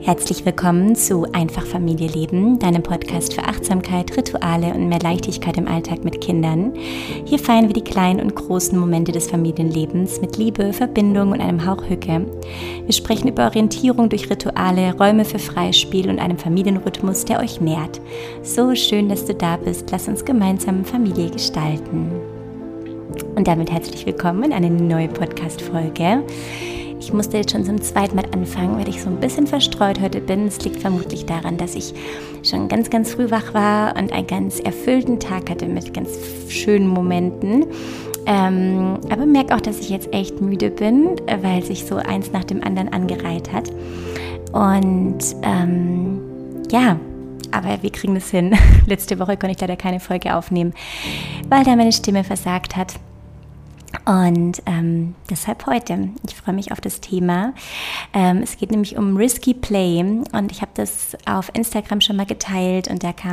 Herzlich willkommen zu Einfach Familie leben, deinem Podcast für Achtsamkeit, Rituale und mehr Leichtigkeit im Alltag mit Kindern. Hier feiern wir die kleinen und großen Momente des Familienlebens mit Liebe, Verbindung und einem Hauch Hücke. Wir sprechen über Orientierung durch Rituale, Räume für Freispiel und einem Familienrhythmus, der euch nährt. So schön, dass du da bist. Lass uns gemeinsam Familie gestalten. Und damit herzlich willkommen in eine neue Podcast-Folge. Ich musste jetzt schon zum zweiten Mal anfangen, weil ich so ein bisschen verstreut heute bin. Es liegt vermutlich daran, dass ich schon ganz, ganz früh wach war und einen ganz erfüllten Tag hatte mit ganz schönen Momenten. Aber merke auch, dass ich jetzt echt müde bin, weil sich so eins nach dem anderen angereiht hat. Und aber wir kriegen das hin. Letzte Woche konnte ich leider keine Folge aufnehmen, weil da meine Stimme versagt hat. Und deshalb heute. Ich freue mich auf das Thema. Es geht nämlich um Risky Play und ich habe das auf Instagram schon mal geteilt und da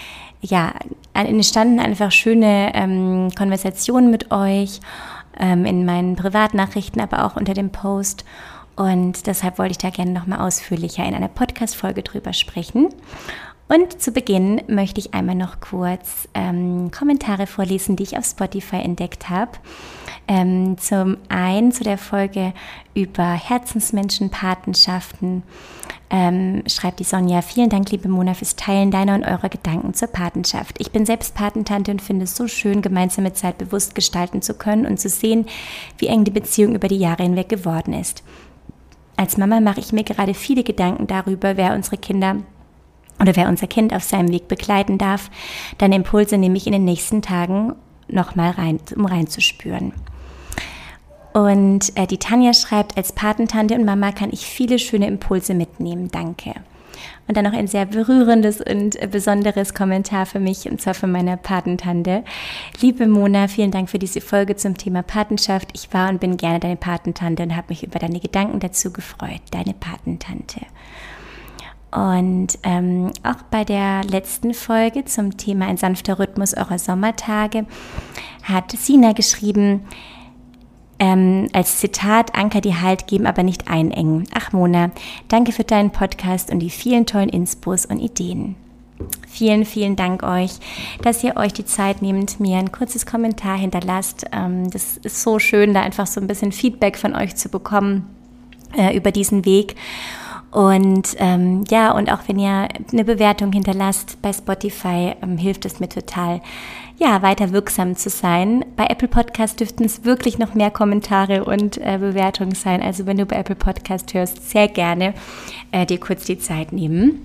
entstanden einfach schöne Konversationen mit euch in meinen Privatnachrichten, aber auch unter dem Post. Und deshalb wollte ich da gerne nochmal ausführlicher in einer Podcast-Folge drüber sprechen. Und zu Beginn möchte ich einmal noch kurz Kommentare vorlesen, die ich auf Spotify entdeckt habe. Zum einen zu der Folge über Herzensmenschen, Patenschaften, schreibt die Sonja: Vielen Dank, liebe Mona, fürs Teilen deiner und eurer Gedanken zur Patenschaft. Ich bin selbst Patentante und finde es so schön, gemeinsame Zeit bewusst gestalten zu können und zu sehen, wie eng die Beziehung über die Jahre hinweg geworden ist. Als Mama mache ich mir gerade viele Gedanken darüber, wer unser Kind auf seinem Weg begleiten darf. Deine Impulse nehme ich in den nächsten Tagen nochmal rein, um reinzuspüren. Und die Tanja schreibt: Als Patentante und Mama kann ich viele schöne Impulse mitnehmen. Danke. Und dann noch ein sehr berührendes und besonderes Kommentar für mich, und zwar von meiner Patentante. Liebe Mona, vielen Dank für diese Folge zum Thema Patenschaft. Ich war und bin gerne deine Patentante und habe mich über deine Gedanken dazu gefreut. Deine Patentante. Und auch bei der letzten Folge zum Thema ein sanfter Rhythmus eurer Sommertage hat Sina geschrieben, als Zitat: Anker, die Halt geben, aber nicht einengen. Ach Mona, danke für deinen Podcast und die vielen tollen Inspos und Ideen. Vielen, vielen Dank euch, dass ihr euch die Zeit nehmt, mir ein kurzes Kommentar hinterlasst. Das ist so schön, da einfach so ein bisschen Feedback von euch zu bekommen über diesen Weg. Und und auch wenn ihr eine Bewertung hinterlasst bei Spotify, hilft es mir total, weiter wirksam zu sein. Bei Apple Podcast dürften es wirklich noch mehr Kommentare und Bewertungen sein. Also wenn du bei Apple Podcast hörst, sehr gerne dir kurz die Zeit nehmen.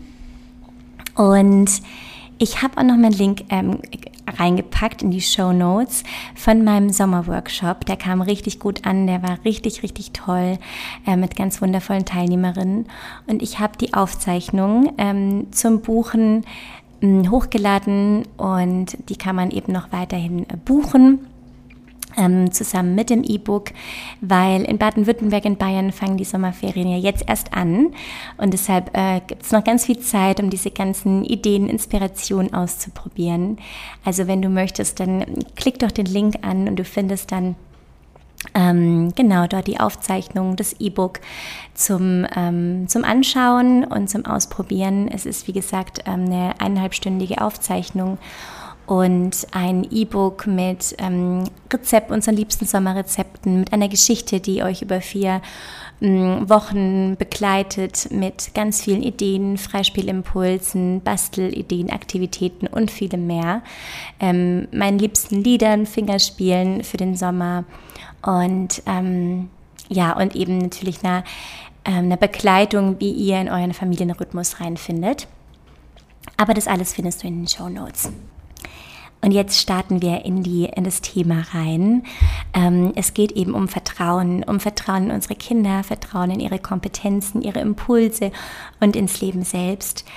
Und ich habe auch noch meinen Link reingepackt in die Shownotes von meinem Sommerworkshop. Der kam richtig gut an, der war richtig, richtig toll, mit ganz wundervollen Teilnehmerinnen. Und ich habe die Aufzeichnung zum Buchen hochgeladen und die kann man eben noch weiterhin buchen. Zusammen mit dem E-Book, weil in Baden-Württemberg, in Bayern fangen die Sommerferien ja jetzt erst an und deshalb gibt es noch ganz viel Zeit, um diese ganzen Ideen, Inspirationen auszuprobieren. Also wenn du möchtest, dann klick doch den Link an und du findest dann dort die Aufzeichnung, das E-Book zum Anschauen und zum Ausprobieren. Es ist, wie gesagt, eine 1,5-stündige Aufzeichnung und ein E-Book mit unseren liebsten Sommerrezepten, mit einer Geschichte, die euch über 4 Wochen begleitet, mit ganz vielen Ideen, Freispielimpulsen, Bastelideen, Aktivitäten und vielem mehr. Meinen liebsten Liedern, Fingerspielen für den Sommer und und eben natürlich einer Begleitung, wie ihr in euren Familienrhythmus reinfindet. Aber das alles findest du in den Shownotes. Und jetzt starten wir in das Thema rein. Es geht eben um Vertrauen in unsere Kinder, Vertrauen in ihre Kompetenzen, ihre Impulse und ins Leben selbst.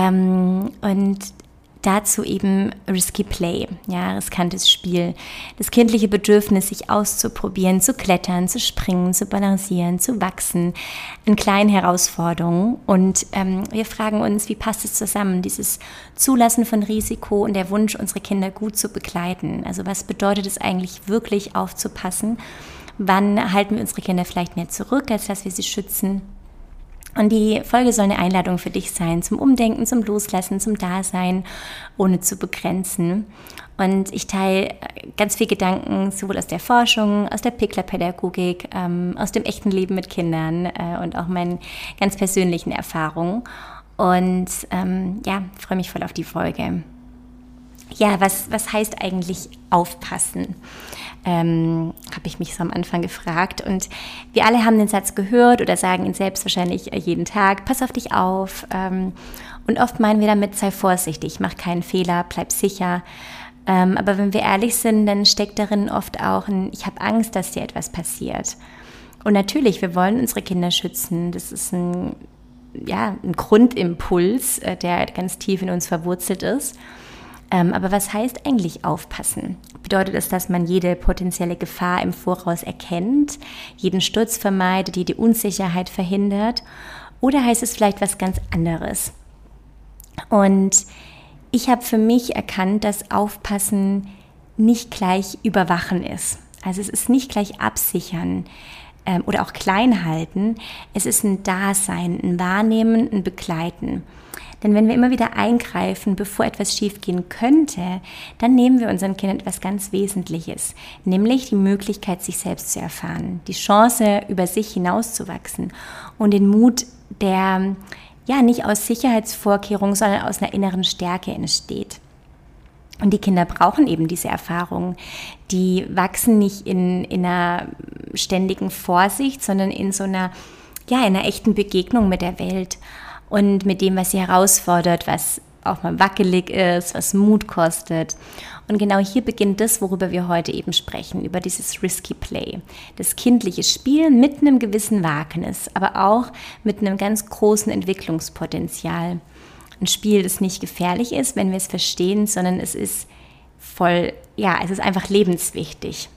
Und dazu eben Risky Play, riskantes Spiel. Das kindliche Bedürfnis, sich auszuprobieren, zu klettern, zu springen, zu balancieren, zu wachsen, in kleinen Herausforderungen. Und wir fragen uns, wie passt es zusammen, dieses Zulassen von Risiko und der Wunsch, unsere Kinder gut zu begleiten. Also was bedeutet es eigentlich, wirklich aufzupassen? Wann halten wir unsere Kinder vielleicht mehr zurück, als dass wir sie schützen? Und die Folge soll eine Einladung für dich sein, zum Umdenken, zum Loslassen, zum Dasein, ohne zu begrenzen. Und ich teile ganz viel Gedanken, sowohl aus der Forschung, aus der Pickler-Pädagogik, aus dem echten Leben mit Kindern und auch meinen ganz persönlichen Erfahrungen. Und freue mich voll auf die Folge. Ja, was heißt eigentlich aufpassen? Habe ich mich so am Anfang gefragt. Und wir alle haben den Satz gehört oder sagen ihn selbst wahrscheinlich jeden Tag, pass auf dich auf. Und oft meinen wir damit, sei vorsichtig, mach keinen Fehler, bleib sicher. Aber wenn wir ehrlich sind, dann steckt darin oft auch ich habe Angst, dass dir etwas passiert. Und natürlich, wir wollen unsere Kinder schützen. Das ist ein Grundimpuls, der ganz tief in uns verwurzelt ist. Aber was heißt eigentlich aufpassen? Bedeutet es, dass man jede potenzielle Gefahr im Voraus erkennt, jeden Sturz vermeidet, jede Unsicherheit verhindert? Oder heißt es vielleicht was ganz anderes? Und ich habe für mich erkannt, dass Aufpassen nicht gleich Überwachen ist. Also es ist nicht gleich Absichern oder auch klein halten. Es ist ein Dasein, ein Wahrnehmen, ein Begleiten. Denn wenn wir immer wieder eingreifen, bevor etwas schiefgehen könnte, dann nehmen wir unseren Kindern etwas ganz Wesentliches, nämlich die Möglichkeit, sich selbst zu erfahren, die Chance, über sich hinauszuwachsen und den Mut, der nicht aus Sicherheitsvorkehrungen, sondern aus einer inneren Stärke entsteht. Und die Kinder brauchen eben diese Erfahrungen. Die wachsen nicht in einer ständigen Vorsicht, sondern in so einer echten Begegnung mit der Welt. Und mit dem, was sie herausfordert, was auch mal wackelig ist, was Mut kostet. Und genau hier beginnt das, worüber wir heute eben sprechen, über dieses Risky Play. Das kindliche Spielen mit einem gewissen Wagnis, aber auch mit einem ganz großen Entwicklungspotenzial. Ein Spiel, das nicht gefährlich ist, wenn wir es verstehen, sondern es ist es ist einfach lebenswichtig.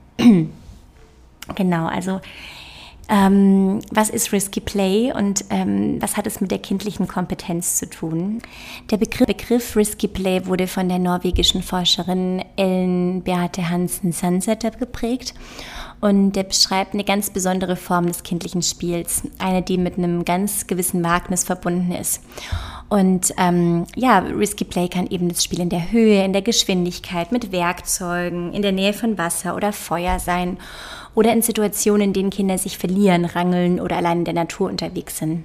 Genau, also was ist Risky Play und was hat es mit der kindlichen Kompetenz zu tun? Der Begriff Risky Play wurde von der norwegischen Forscherin Ellen Beate Hansen Sandseter geprägt und der beschreibt eine ganz besondere Form des kindlichen Spiels, eine, die mit einem ganz gewissen Wagnis verbunden ist. Und Risky Play kann eben das Spiel in der Höhe, in der Geschwindigkeit, mit Werkzeugen, in der Nähe von Wasser oder Feuer sein oder in Situationen, in denen Kinder sich verlieren, rangeln oder allein in der Natur unterwegs sind.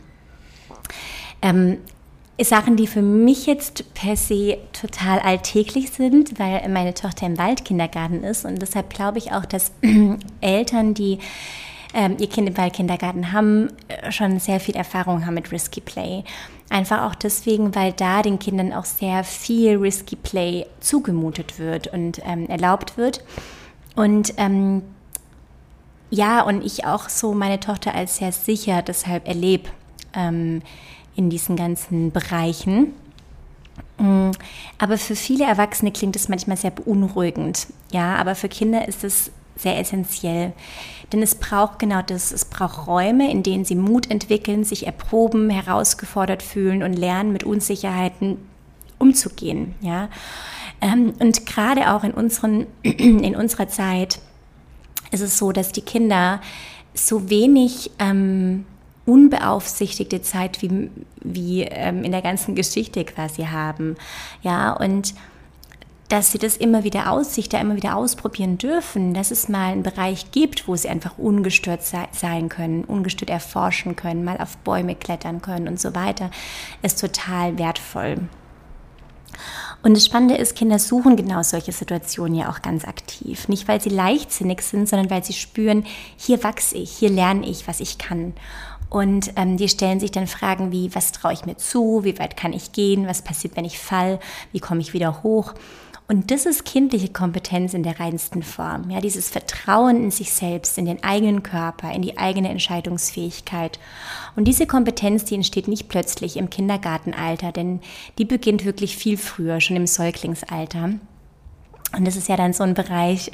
Sachen, die für mich jetzt per se total alltäglich sind, weil meine Tochter im Waldkindergarten ist und deshalb glaube ich auch, dass Eltern, die ihr Kind im Waldkindergarten haben, schon sehr viel Erfahrung haben mit Risky Play. Einfach auch deswegen, weil da den Kindern auch sehr viel Risky Play zugemutet wird und erlaubt wird. Und und ich auch so meine Tochter als sehr sicher deshalb erlebe in diesen ganzen Bereichen. Aber für viele Erwachsene klingt es manchmal sehr beunruhigend. Ja, aber für Kinder ist es sehr essentiell. Denn es braucht genau das. Es braucht Räume, in denen sie Mut entwickeln, sich erproben, herausgefordert fühlen und lernen, mit Unsicherheiten umzugehen. Ja? Und gerade auch in unserer Zeit ist es so, dass die Kinder so wenig unbeaufsichtigte Zeit wie in der ganzen Geschichte quasi haben. Ja, und dass sie das immer wieder ausprobieren dürfen, dass es mal einen Bereich gibt, wo sie einfach ungestört sein können, ungestört erforschen können, mal auf Bäume klettern können und so weiter, ist total wertvoll. Und das Spannende ist, Kinder suchen genau solche Situationen ja auch ganz aktiv. Nicht, weil sie leichtsinnig sind, sondern weil sie spüren, hier wachse ich, hier lerne ich, was ich kann. Und die stellen sich dann Fragen wie, was traue ich mir zu, wie weit kann ich gehen, was passiert, wenn ich falle, wie komme ich wieder hoch. Und das ist kindliche Kompetenz in der reinsten Form. Ja, dieses Vertrauen in sich selbst, in den eigenen Körper, in die eigene Entscheidungsfähigkeit. Und diese Kompetenz, die entsteht nicht plötzlich im Kindergartenalter, denn die beginnt wirklich viel früher, schon im Säuglingsalter. Und das ist ja dann so ein Bereich,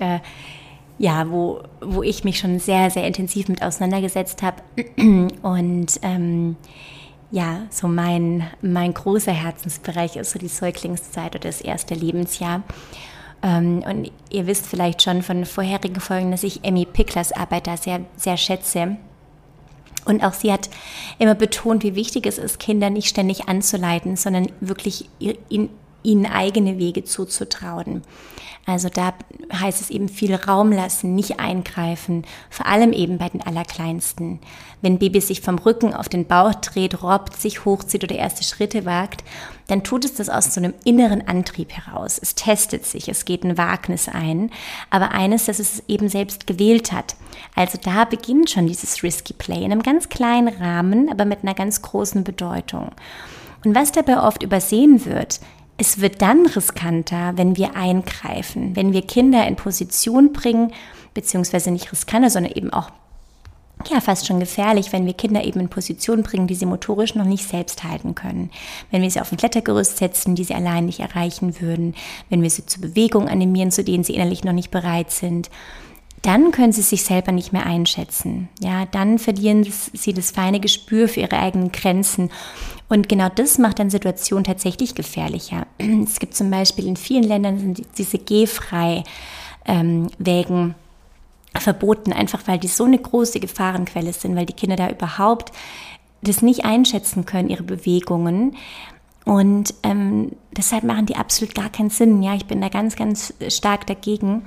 wo ich mich schon sehr, sehr intensiv mit auseinandergesetzt habe. Und so mein großer Herzensbereich ist so die Säuglingszeit oder das erste Lebensjahr. Und ihr wisst vielleicht schon von vorherigen Folgen, dass ich Emmy Picklers Arbeit da sehr, sehr schätze. Und auch sie hat immer betont, wie wichtig es ist, Kinder nicht ständig anzuleiten, sondern wirklich ihnen eigene Wege zuzutrauen. Also da heißt es eben viel Raum lassen, nicht eingreifen, vor allem eben bei den Allerkleinsten. Wenn Baby sich vom Rücken auf den Bauch dreht, robbt, sich hochzieht oder erste Schritte wagt, dann tut es das aus so einem inneren Antrieb heraus. Es testet sich, es geht ein Wagnis ein, aber eines, das es eben selbst gewählt hat. Also da beginnt schon dieses Risky Play in einem ganz kleinen Rahmen, aber mit einer ganz großen Bedeutung. Und was dabei oft übersehen wird, es wird dann riskanter, wenn wir eingreifen, wenn wir Kinder in Position bringen, beziehungsweise nicht riskanter, sondern eben auch fast schon gefährlich, wenn wir Kinder eben in Position bringen, die sie motorisch noch nicht selbst halten können. Wenn wir sie auf ein Klettergerüst setzen, die sie allein nicht erreichen würden, wenn wir sie zur Bewegung animieren, zu denen sie innerlich noch nicht bereit sind, dann können sie sich selber nicht mehr einschätzen. Ja, dann verlieren sie das feine Gespür für ihre eigenen Grenzen. Und genau das macht dann Situationen tatsächlich gefährlicher. Es gibt zum Beispiel in vielen Ländern sind diese Gehfrei-Wägen verboten, einfach weil die so eine große Gefahrenquelle sind, weil die Kinder da überhaupt das nicht einschätzen können, ihre Bewegungen. Und deshalb machen die absolut gar keinen Sinn. Ja, ich bin da ganz, ganz stark dagegen.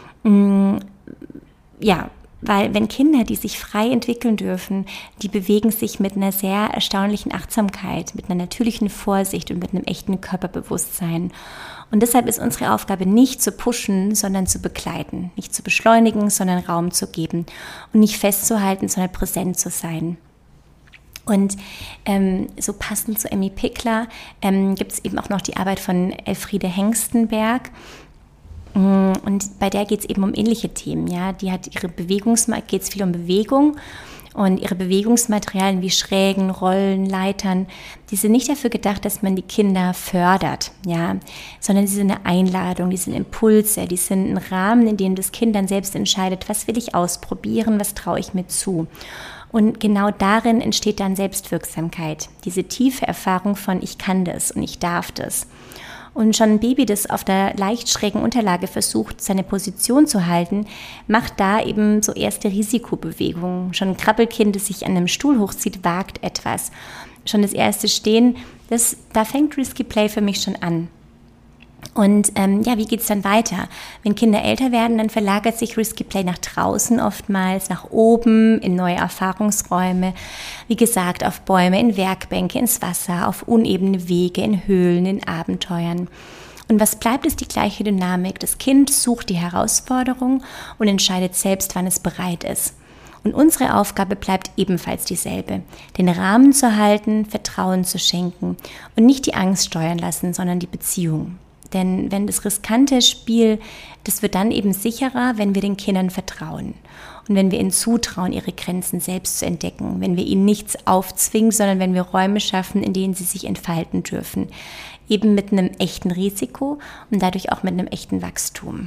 Ja, weil wenn Kinder, die sich frei entwickeln dürfen, die bewegen sich mit einer sehr erstaunlichen Achtsamkeit, mit einer natürlichen Vorsicht und mit einem echten Körperbewusstsein. Und deshalb ist unsere Aufgabe nicht zu pushen, sondern zu begleiten, nicht zu beschleunigen, sondern Raum zu geben und nicht festzuhalten, sondern präsent zu sein. Und so passend zu Emmy Pickler gibt es eben auch noch die Arbeit von Elfriede Hengstenberg. Und bei der geht es eben um ähnliche Themen. Ja? Die hat geht es viel um Bewegung und ihre Bewegungsmaterialien wie Schrägen, Rollen, Leitern, die sind nicht dafür gedacht, dass man die Kinder fördert, ja? Sondern sie sind eine Einladung, die sind Impulse, die sind ein Rahmen, in dem das Kind dann selbst entscheidet, was will ich ausprobieren, was traue ich mir zu. Und genau darin entsteht dann Selbstwirksamkeit, diese tiefe Erfahrung von ich kann das und ich darf das. Und schon ein Baby, das auf der leicht schrägen Unterlage versucht, seine Position zu halten, macht da eben so erste Risikobewegungen. Schon ein Krabbelkind, das sich an einem Stuhl hochzieht, wagt etwas. Schon das erste Stehen, da fängt Risky Play für mich schon an. Und wie geht es dann weiter? Wenn Kinder älter werden, dann verlagert sich Risky Play nach draußen oftmals, nach oben, in neue Erfahrungsräume. Wie gesagt, auf Bäume, in Werkbänke, ins Wasser, auf unebene Wege, in Höhlen, in Abenteuern. Und was bleibt, ist die gleiche Dynamik. Das Kind sucht die Herausforderung und entscheidet selbst, wann es bereit ist. Und unsere Aufgabe bleibt ebenfalls dieselbe, den Rahmen zu halten, Vertrauen zu schenken und nicht die Angst steuern lassen, sondern die Beziehung. Denn wenn das riskante Spiel, das wird dann eben sicherer, wenn wir den Kindern vertrauen. Und wenn wir ihnen zutrauen, ihre Grenzen selbst zu entdecken. Wenn wir ihnen nichts aufzwingen, sondern wenn wir Räume schaffen, in denen sie sich entfalten dürfen. Eben mit einem echten Risiko und dadurch auch mit einem echten Wachstum.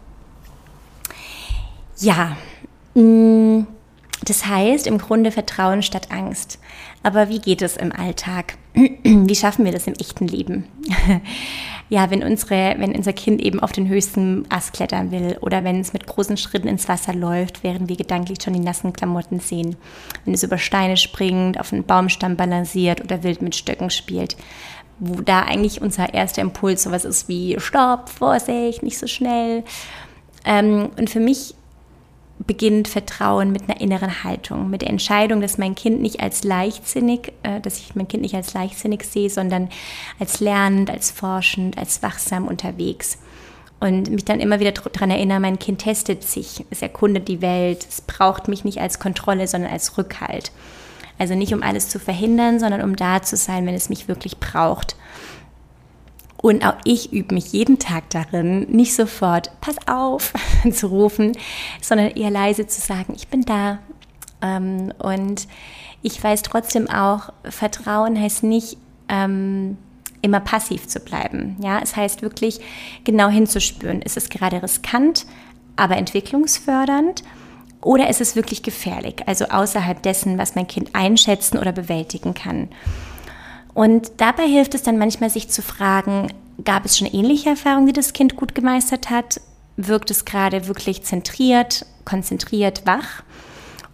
Ja, das heißt im Grunde Vertrauen statt Angst. Aber wie geht es im Alltag? Wie schaffen wir das im echten Leben? Ja, wenn unser Kind eben auf den höchsten Ast klettern will oder wenn es mit großen Schritten ins Wasser läuft, während wir gedanklich schon die nassen Klamotten sehen. Wenn es über Steine springt, auf einen Baumstamm balanciert oder wild mit Stöcken spielt. Wo da eigentlich unser erster Impuls sowas ist wie Stopp, Vorsicht, nicht so schnell. Und für mich beginnt Vertrauen mit einer inneren Haltung, mit der Entscheidung, dass ich mein Kind nicht als leichtsinnig sehe, sondern als lernend, als forschend, als wachsam unterwegs. Und mich dann immer wieder daran erinnere, mein Kind testet sich, es erkundet die Welt, es braucht mich nicht als Kontrolle, sondern als Rückhalt. Also nicht um alles zu verhindern, sondern um da zu sein, wenn es mich wirklich braucht. Und auch ich übe mich jeden Tag darin, nicht sofort pass auf zu rufen, sondern eher leise zu sagen, ich bin da. Und ich weiß trotzdem auch, Vertrauen heißt nicht, immer passiv zu bleiben. Ja, es heißt wirklich genau hinzuspüren. Ist es gerade riskant, aber entwicklungsfördernd? Oder ist es wirklich gefährlich? Also außerhalb dessen, was mein Kind einschätzen oder bewältigen kann. Und dabei hilft es dann manchmal, sich zu fragen, gab es schon ähnliche Erfahrungen, die das Kind gut gemeistert hat? Wirkt es gerade wirklich zentriert, konzentriert, wach?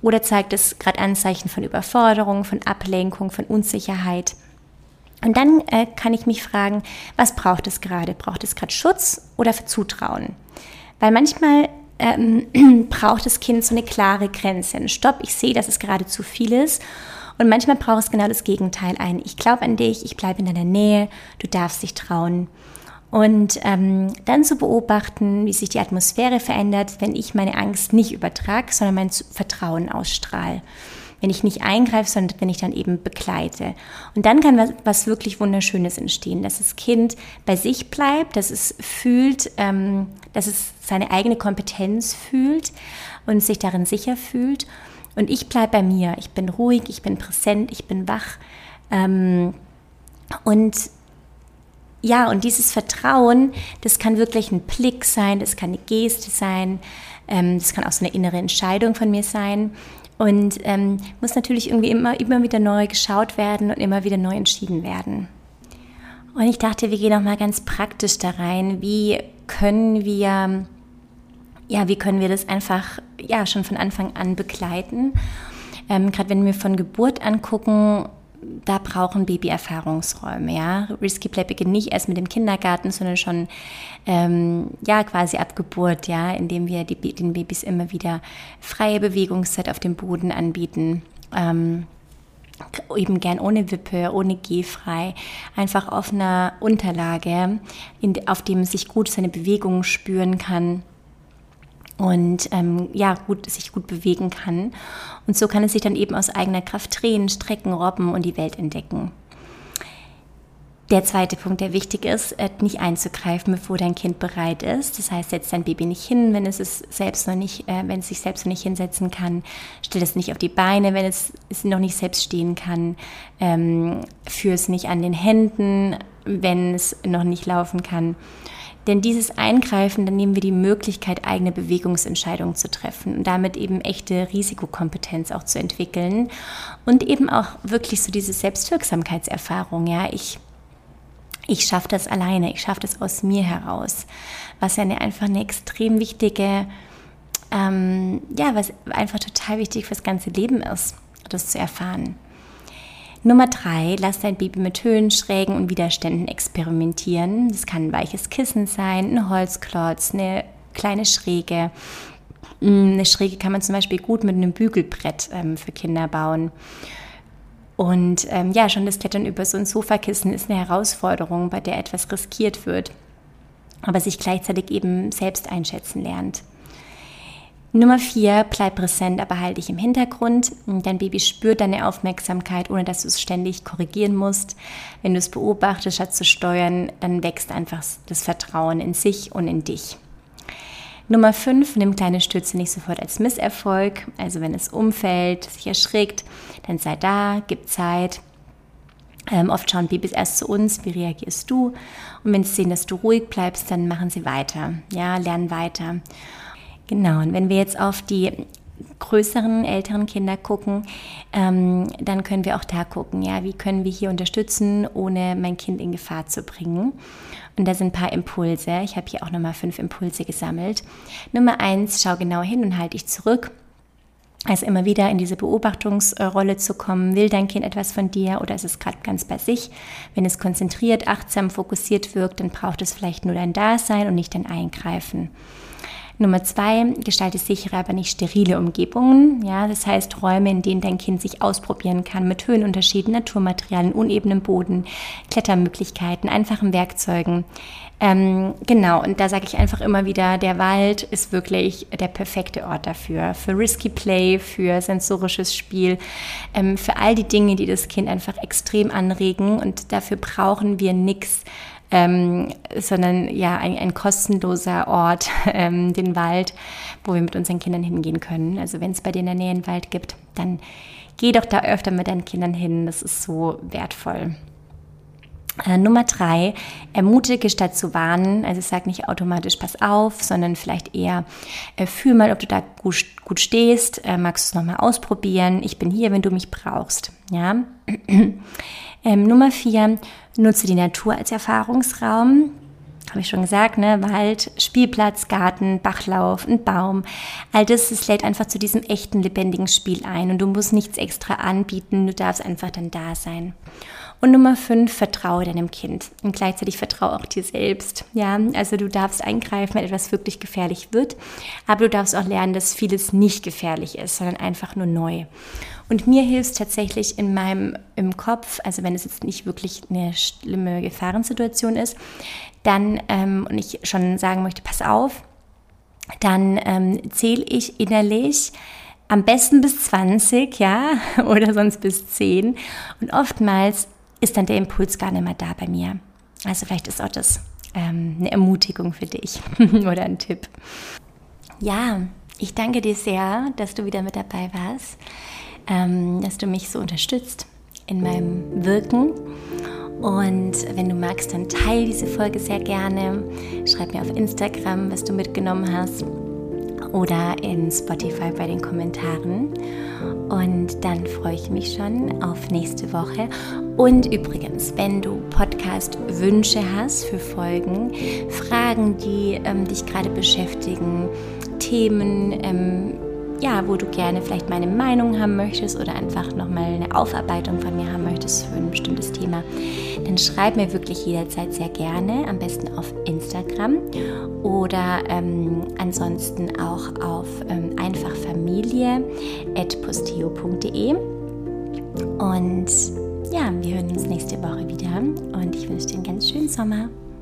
Oder zeigt es gerade Anzeichen von Überforderung, von Ablenkung, von Unsicherheit? Und dann kann ich mich fragen, was braucht es gerade? Braucht es gerade Schutz oder Zutrauen? Weil manchmal braucht das Kind so eine klare Grenze. Ein Stopp, ich sehe, dass es gerade zu viel ist. Und manchmal braucht es genau das Gegenteil ein. Ich glaube an dich, ich bleibe in deiner Nähe, du darfst dich trauen. Und dann zu beobachten, wie sich die Atmosphäre verändert, wenn ich meine Angst nicht übertrage, sondern mein Vertrauen ausstrahle. Wenn ich nicht eingreife, sondern wenn ich dann eben begleite. Und dann kann was wirklich Wunderschönes entstehen, dass das Kind bei sich bleibt, dass es fühlt, dass es seine eigene Kompetenz fühlt und sich darin sicher fühlt. Und ich bleibe bei mir. Ich bin ruhig, ich bin präsent, ich bin wach. Und dieses Vertrauen, das kann wirklich ein Blick sein, das kann eine Geste sein, das kann auch so eine innere Entscheidung von mir sein. Und muss natürlich irgendwie immer wieder neu geschaut werden und immer wieder neu entschieden werden. Und ich dachte, wir gehen noch mal ganz praktisch da rein. Wie können wir das einfach schon von Anfang an begleiten? Gerade wenn wir von Geburt angucken, da brauchen Babyerfahrungsräume. Ja? Risky Play beginnt nicht erst mit dem Kindergarten, sondern schon quasi ab Geburt, indem wir den Babys immer wieder freie Bewegungszeit auf dem Boden anbieten. Eben gern ohne Wippe, ohne Gehfrei, einfach auf einer Unterlage, auf dem sich gut seine Bewegungen spüren kann. Und sich gut bewegen kann. Und so kann es sich dann eben aus eigener Kraft drehen, strecken, robben und die Welt entdecken. Der zweite Punkt, der wichtig ist, nicht einzugreifen, bevor dein Kind bereit ist. Das heißt, setz dein Baby nicht hin, wenn es sich selbst noch nicht hinsetzen kann. Stell es nicht auf die Beine, wenn es noch nicht selbst stehen kann. Führ es nicht an den Händen, wenn es noch nicht laufen kann. Denn dieses Eingreifen, dann nehmen wir die Möglichkeit, eigene Bewegungsentscheidungen zu treffen und damit eben echte Risikokompetenz auch zu entwickeln und eben auch wirklich so diese Selbstwirksamkeitserfahrung. Ja, ich schaffe das alleine, ich schaffe das aus mir heraus, was ja einfach eine extrem wichtige, was einfach total wichtig fürs ganze Leben ist, das zu erfahren. Nummer 3, lass dein Baby mit Höhen, Schrägen und Widerständen experimentieren. Das kann ein weiches Kissen sein, ein Holzklotz, eine kleine Schräge. Eine Schräge kann man zum Beispiel gut mit einem Bügelbrett für Kinder bauen. Und schon das Klettern über so ein Sofakissen ist eine Herausforderung, bei der etwas riskiert wird, aber sich gleichzeitig eben selbst einschätzen lernt. Nummer 4, bleib präsent, aber halte dich im Hintergrund. Dein Baby spürt deine Aufmerksamkeit, ohne dass du es ständig korrigieren musst. Wenn du es beobachtest, statt zu steuern, dann wächst einfach das Vertrauen in sich und in dich. Nummer 5, nimm kleine Stürze nicht sofort als Misserfolg. Also wenn es umfällt, sich erschrickt, dann sei da, gib Zeit. Oft schauen Babys erst zu uns, wie reagierst du? Und wenn sie sehen, dass du ruhig bleibst, dann machen sie weiter, lernen weiter. Genau, und wenn wir jetzt auf die größeren, älteren Kinder gucken, dann können wir auch da gucken, wie können wir hier unterstützen, ohne mein Kind in Gefahr zu bringen. Und da sind ein paar Impulse. Ich habe hier auch nochmal 5 Impulse gesammelt. Nummer 1, schau genau hin und halte dich zurück. Also immer wieder in diese Beobachtungsrolle zu kommen. Will dein Kind etwas von dir oder ist es gerade ganz bei sich? Wenn es konzentriert, achtsam, fokussiert wirkt, dann braucht es vielleicht nur dein Dasein und nicht dein Eingreifen. Nummer 2, gestalte sichere, aber nicht sterile Umgebungen. Das heißt Räume, in denen dein Kind sich ausprobieren kann mit Höhenunterschieden, Naturmaterialien, unebenem Boden, Klettermöglichkeiten, einfachen Werkzeugen. Und da sage ich einfach immer wieder, der Wald ist wirklich der perfekte Ort dafür. Für Risky Play, für sensorisches Spiel, für all die Dinge, die das Kind einfach extrem anregen. Und dafür brauchen wir nichts, sondern ein kostenloser Ort, den Wald, wo wir mit unseren Kindern hingehen können. Also wenn es bei dir in der Nähe einen Wald gibt, dann geh doch da öfter mit deinen Kindern hin, das ist so wertvoll. Nummer 3, ermutige statt zu warnen, also sag nicht automatisch pass auf, sondern vielleicht eher fühl mal, ob du da gut stehst, magst du es nochmal ausprobieren, ich bin hier, wenn du mich brauchst. Nummer 4, nutze die Natur als Erfahrungsraum. habe ich schon gesagt, ne? Wald, Spielplatz, Garten, Bachlauf, ein Baum. All das lädt einfach zu diesem echten, lebendigen Spiel ein und du musst nichts extra anbieten, du darfst einfach dann da sein. Und Nummer 5, vertraue deinem Kind und gleichzeitig vertraue auch dir selbst. Ja, also du darfst eingreifen, wenn etwas wirklich gefährlich wird, aber du darfst auch lernen, dass vieles nicht gefährlich ist, sondern einfach nur neu. Und mir hilft es tatsächlich im Kopf, also wenn es jetzt nicht wirklich eine schlimme Gefahrensituation ist, dann, und ich schon sagen möchte, pass auf, dann zähle ich innerlich am besten bis 20, ja, oder sonst bis 10. Und oftmals ist dann der Impuls gar nicht mehr da bei mir. Also vielleicht ist auch das eine Ermutigung für dich oder ein Tipp. Ja, ich danke dir sehr, dass du wieder mit dabei warst, dass du mich so unterstützt in meinem Wirken. Und wenn du magst, dann teile diese Folge sehr gerne. Schreib mir auf Instagram, was du mitgenommen hast oder in Spotify bei den Kommentaren. Und dann freue ich mich schon auf nächste Woche. Und übrigens, wenn du Podcast-Wünsche hast für Folgen, Fragen, die dich gerade beschäftigen, Themen, wo du gerne vielleicht meine Meinung haben möchtest oder einfach nochmal eine Aufarbeitung von mir haben möchtest für ein bestimmtes Thema, dann schreib mir wirklich jederzeit sehr gerne, am besten auf Instagram oder ansonsten auch auf einfachfamilie@posteo.de. Und ja, wir hören uns nächste Woche wieder und ich wünsche dir einen ganz schönen Sommer.